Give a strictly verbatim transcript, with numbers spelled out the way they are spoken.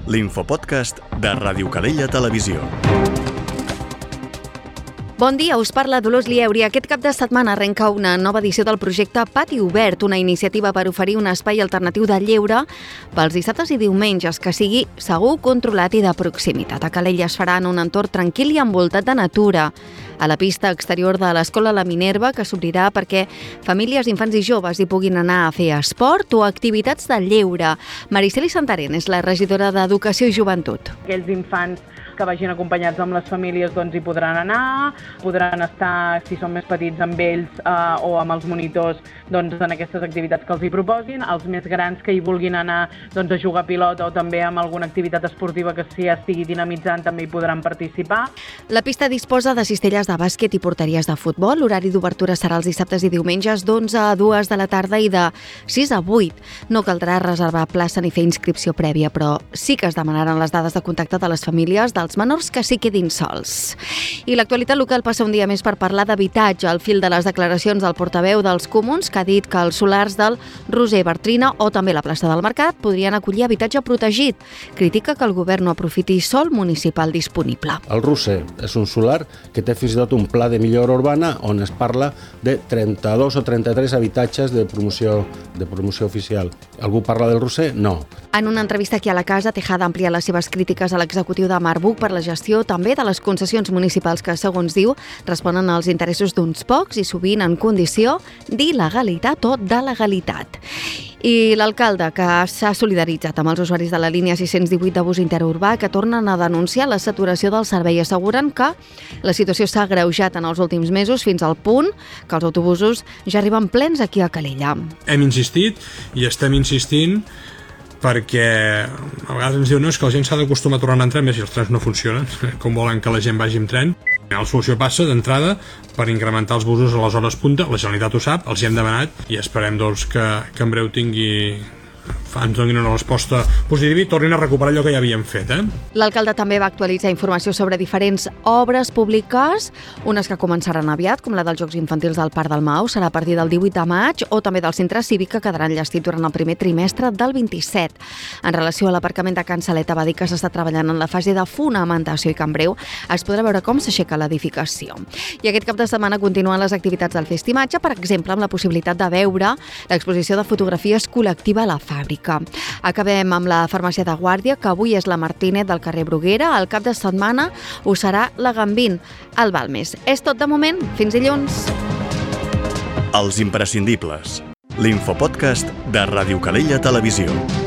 l'infopodcast de Ràdio Calella Televisió. Bon dia, us parla Dolors Lieuri. Aquest cap de setmana arrenca una nova edició del projecte Pati Obert, una iniciativa per oferir un espai alternatiu de lleure pels dissabtes i diumenges que sigui segur, controlat i de proximitat. A Calella es farà en un entorn tranquil i envoltat de natura, a la pista exterior de l'Escola La Minerva, que s'obrirà perquè famílies, infants i joves hi puguin anar a fer esport o activitats de lleure. Mariceli Santarén és la regidora d'Educació i Joventut. Aquells infants que vagin acompanyats amb les famílies doncs hi podran anar, podran estar, si són més petits, amb ells eh, o amb els monitors doncs, en aquestes activitats que els hi proposin. Els més grans que hi vulguin anar doncs, a jugar a pilota o també amb alguna activitat esportiva que s'hi estigui dinamitzant també hi podran participar. La pista disposa de cistelles de bàsquet i porteries de futbol. L'horari d'obertura serà els dissabtes i diumenges d'onze a dues de la tarda i de sis a vuit. No caldrà reservar plaça ni fer inscripció prèvia, però sí que es demanaran les dades de contacte de les famílies dels menors que s'hi quedin sols. I l'actualitat local passa un dia més per parlar d'habitatge, al fil de les declaracions del portaveu dels Comuns, que ha dit que els solars del Roser Bartrina o també la plaça del Mercat podrien acollir habitatge protegit. Critica que el govern no aprofiti sòl municipal disponible. El Roser és un solar que té fins i tot un pla de millora urbana on es parla de trenta-dos o trenta-tres habitatges de promoció, de promoció oficial. Algú parla del Roser? No. En una entrevista aquí a la casa, Tejada amplia les seves crítiques a l'executiu de Marbuc per la gestió també de les concessions municipals que, segons diu, responen als interessos d'uns pocs i sovint en condició d'il·legalitat o de legalitat. I l'alcalde, que s'ha solidaritzat amb els usuaris de la línia sis-cents divuit de bus interurbà que tornen a denunciar la saturació del servei, asseguren que la situació s'ha agreujat en els últims mesos fins al punt que els autobusos ja arriben plens aquí a Calella. Hem insistit i estem insistint perquè a vegades ens diuen no, és que la gent s'ha d'acostumar a tornar en tren, bé, si els trens no funcionen, com volen que la gent vagi en tren. La solució passa d'entrada per incrementar els busos a les hores punta, la Generalitat ho sap, els hi hem demanat i esperem doncs, que, que en breu tingui, ens donin una resposta positiva i tornin a recuperar allò que ja havíem fet. Eh? L'alcalde també va actualitzar informació sobre diferents obres públiques, unes que començaran aviat, com la dels Jocs Infantils del Parc del Mau, serà a partir del divuit de maig, o també del Centre Cívic, que quedarà enllestit durant el primer trimestre del vint-i-set. En relació a l'aparcament de Can Saleta, va dir que s'està treballant en la fase de fonamentació i que en breu es podrà veure com s'aixeca l'edificació. I aquest cap de setmana continuen les activitats del Festimatge, per exemple, amb la possibilitat de veure l'exposició de fotografies col·lectiva a la fàbrica. Acabem amb la farmàcia de Guàrdia, que avui és la Martínez del carrer Bruguera. Al cap de setmana ho serà la Gambín al Balmes. És tot de moment. Fins dilluns. Els imprescindibles. L'infopodcast de Ràdio Calella Televisió.